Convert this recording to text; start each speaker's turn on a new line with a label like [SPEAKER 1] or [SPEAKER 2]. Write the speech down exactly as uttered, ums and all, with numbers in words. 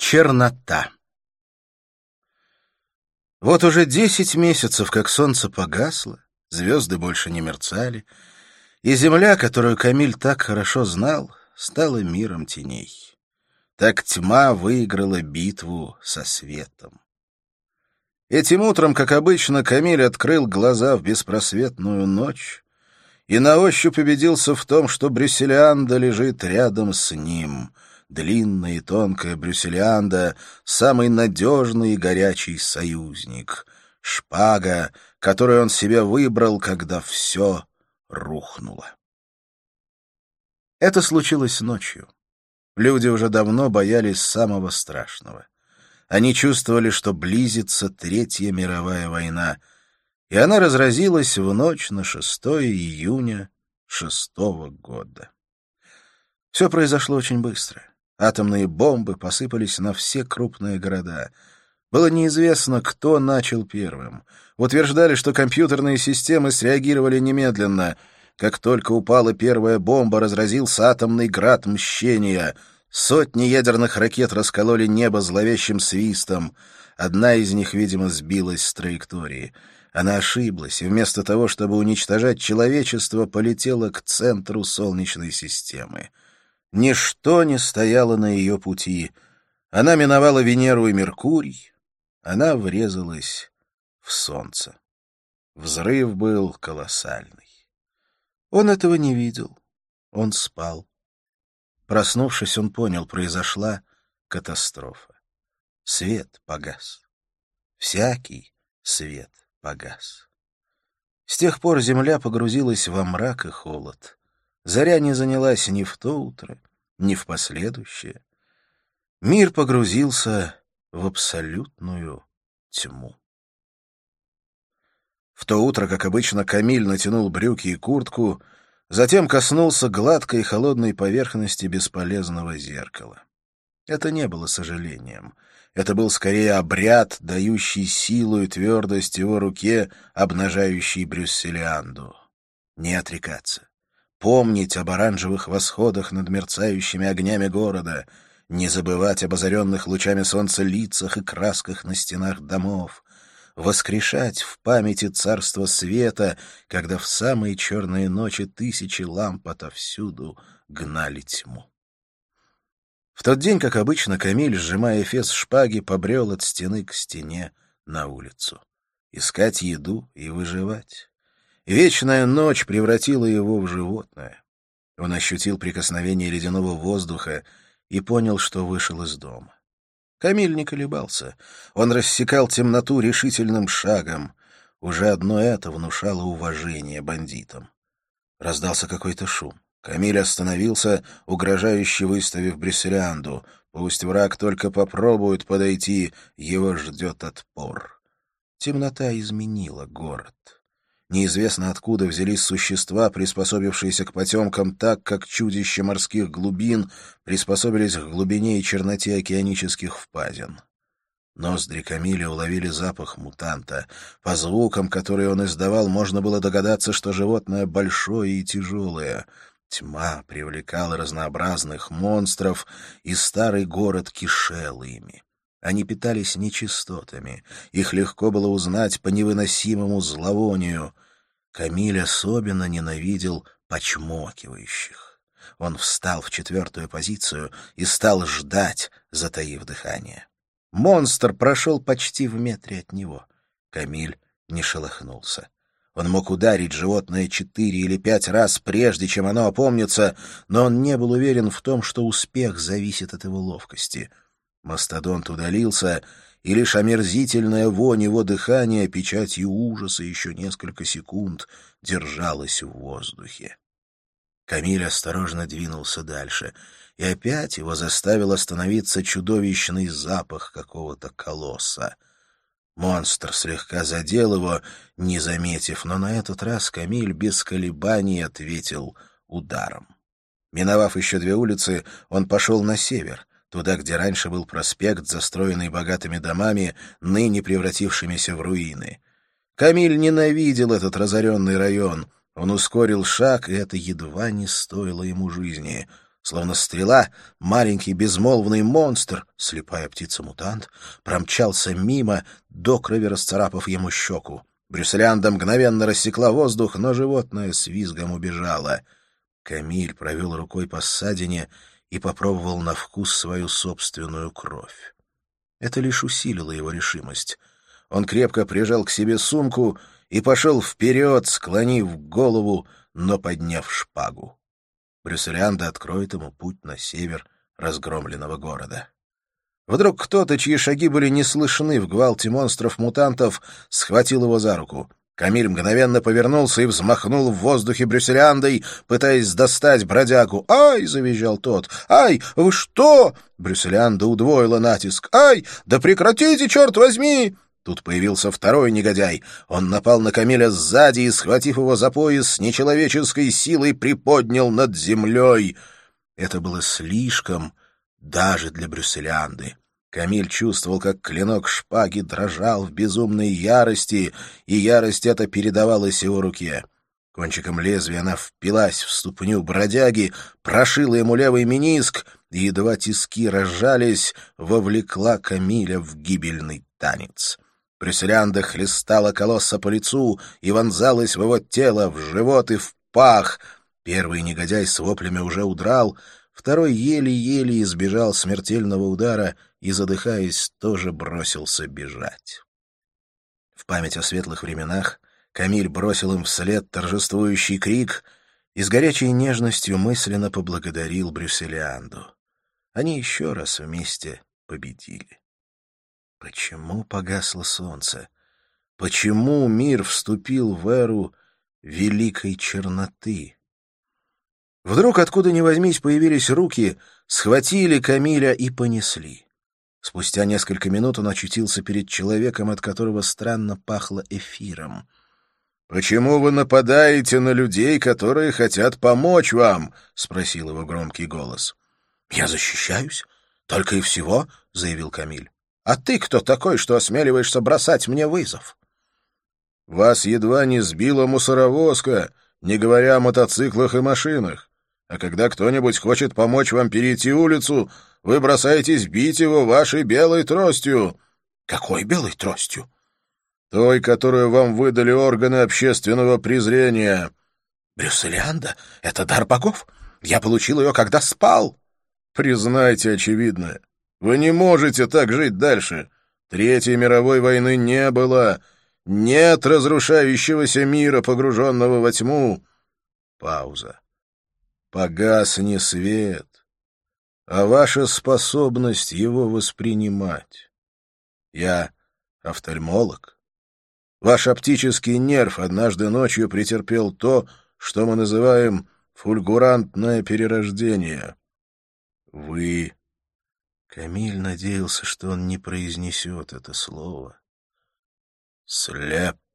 [SPEAKER 1] Чернота. Вот уже десять месяцев, как солнце погасло, звезды больше не мерцали, и земля, которую Камиль так хорошо знал, стала миром теней. Так тьма выиграла битву со светом. Этим утром, как обычно, Камиль открыл глаза в беспросветную ночь и на ощупь убедился в том, что Брюсселианда лежит рядом с ним. Длинная и тонкая Брюсселианда — самый надежный и горячий союзник. Шпага, которую он себе выбрал, когда все рухнуло. Это случилось ночью. Люди уже давно боялись самого страшного. Они чувствовали, что близится Третья мировая война, и она разразилась в ночь на шестое июня шестого года. Все произошло очень быстро. Атомные бомбы посыпались на все крупные города. Было неизвестно, кто начал первым. Утверждали, что компьютерные системы среагировали немедленно. Как только упала первая бомба, разразился атомный град мщения. Сотни ядерных ракет раскололи небо зловещим свистом. Одна из них, видимо, сбилась с траектории. Она ошиблась, и вместо того, чтобы уничтожать человечество, полетела к центру Солнечной системы. Ничто не стояло на ее пути. Она миновала Венеру и Меркурий. Она врезалась в Солнце. Взрыв был колоссальный. Он этого не видел. Он спал. Проснувшись, он понял, произошла катастрофа. Свет погас. Всякий свет погас. С тех пор Земля погрузилась во мрак и холод. Заря не занялась ни в то утро, ни в последующее. Мир погрузился в абсолютную тьму. В то утро, как обычно, Камиль натянул брюки и куртку, затем коснулся гладкой холодной поверхности бесполезного зеркала. Это не было сожалением. Это был скорее обряд, дающий силу и твердость его руке, обнажающий Брюсселианду. Не отрекаться. Помнить об оранжевых восходах над мерцающими огнями города, не забывать об озаренных лучами солнца лицах и красках на стенах домов, воскрешать в памяти царство света, когда в самые черные ночи тысячи ламп отовсюду гнали тьму. В тот день, как обычно, Камиль, сжимая эфес шпаги, побрел от стены к стене на улицу. Искать еду и выживать. Вечная ночь превратила его в животное. Он ощутил прикосновение ледяного воздуха и понял, что вышел из дома. Камиль не колебался. Он рассекал темноту решительным шагом. Уже одно это внушало уважение бандитам. Раздался какой-то шум. Камиль остановился, угрожающе выставив Брюсселианду. Пусть враг только попробует подойти, его ждет отпор. Темнота изменила город. Неизвестно, откуда взялись существа, приспособившиеся к потемкам так, как чудища морских глубин приспособились к глубине и черноте океанических впадин. Ноздри Камиля уловили запах мутанта. По звукам, которые он издавал, можно было догадаться, что животное большое и тяжелое. Тьма привлекала разнообразных монстров, и старый город кишел ими. Они питались нечистотами. Их легко было узнать по невыносимому зловонию. Камиль особенно ненавидел почмокивающих. Он встал в четвертую позицию и стал ждать, затаив дыхание. Монстр прошел почти в метре от него. Камиль не шелохнулся. Он мог ударить животное четыре или пять раз, прежде чем оно опомнится, но он не был уверен в том, что успех зависит от его ловкости. Мастодонт удалился, и лишь омерзительная вонь его дыхания, печатью ужаса еще несколько секунд, держалась в воздухе. Камиль осторожно двинулся дальше, и опять его заставил остановиться чудовищный запах какого-то колосса. Монстр слегка задел его, не заметив, но на этот раз Камиль без колебаний ответил ударом. Миновав еще две улицы, он пошел на север, туда, где раньше был проспект, застроенный богатыми домами, ныне превратившимися в руины. Камиль ненавидел этот разоренный район. Он ускорил шаг, и это едва не стоило ему жизни. Словно стрела, маленький безмолвный монстр, слепая птица-мутант, промчался мимо, до крови расцарапав ему щеку. Брюсселианда мгновенно рассекла воздух, но животное с визгом убежало. Камиль провел рукой по ссадине и попробовал на вкус свою собственную кровь. Это лишь усилило его решимость. Он крепко прижал к себе сумку и пошел вперед, склонив голову, но подняв шпагу. Брюсселианда откроет ему путь на север разгромленного города. Вдруг кто-то, чьи шаги были не слышны в гвалте монстров-мутантов, схватил его за руку. Камиль мгновенно повернулся и взмахнул в воздухе Брюсселиандой, пытаясь достать бродягу. «Ай!» — завизжал тот. «Ай! Вы что?» Брюсселианда удвоила натиск. «Ай! Да прекратите, черт возьми!» Тут появился второй негодяй. Он напал на Камиля сзади и, схватив его за пояс, с нечеловеческой силой приподнял над землей. Это было слишком даже для Брюсселианды. Камиль чувствовал, как клинок шпаги дрожал в безумной ярости, и ярость эта передавалась его руке. Кончиком лезвия она впилась в ступню бродяги, прошила ему левый мениск, и едва тиски разжались, вовлекла Камиля в гибельный танец. Брюсселианда хлестала колосса по лицу и вонзалась в его тело, в живот и в пах. Первый негодяй с воплями уже удрал, второй еле-еле избежал смертельного удара и, задыхаясь, тоже бросился бежать. В память о светлых временах Камиль бросил им вслед торжествующий крик и с горячей нежностью мысленно поблагодарил Брюсселианду. Они еще раз вместе победили. Почему погасло солнце? Почему мир вступил в эру великой черноты? Вдруг, откуда ни возьмись, появились руки, схватили Камиля и понесли. Спустя несколько минут он очутился перед человеком, от которого странно пахло эфиром. «Почему вы нападаете на людей, которые хотят помочь вам?» — спросил его громкий голос. «Я защищаюсь, только и всего», — заявил Камиль. «А ты кто такой, что осмеливаешься бросать мне вызов?» «Вас едва не сбила мусоровозка, не говоря о мотоциклах и машинах. А когда кто-нибудь хочет помочь вам перейти улицу, вы бросаетесь бить его вашей белой тростью». «Какой белой тростью?» «Той, которую вам выдали органы общественного презрения». «Брюсселианда — это дар богов. Я получил ее, когда спал». «Признайте очевидное. Вы не можете так жить дальше. Третьей мировой войны не было. Нет разрушающегося мира, погруженного во тьму». Пауза. «Погасни свет, а ваша способность его воспринимать. Я офтальмолог. Ваш оптический нерв однажды ночью претерпел то, что мы называем фульгурантное перерождение. Вы...» Камиль надеялся, что он не произнесет это слово. «Слеп».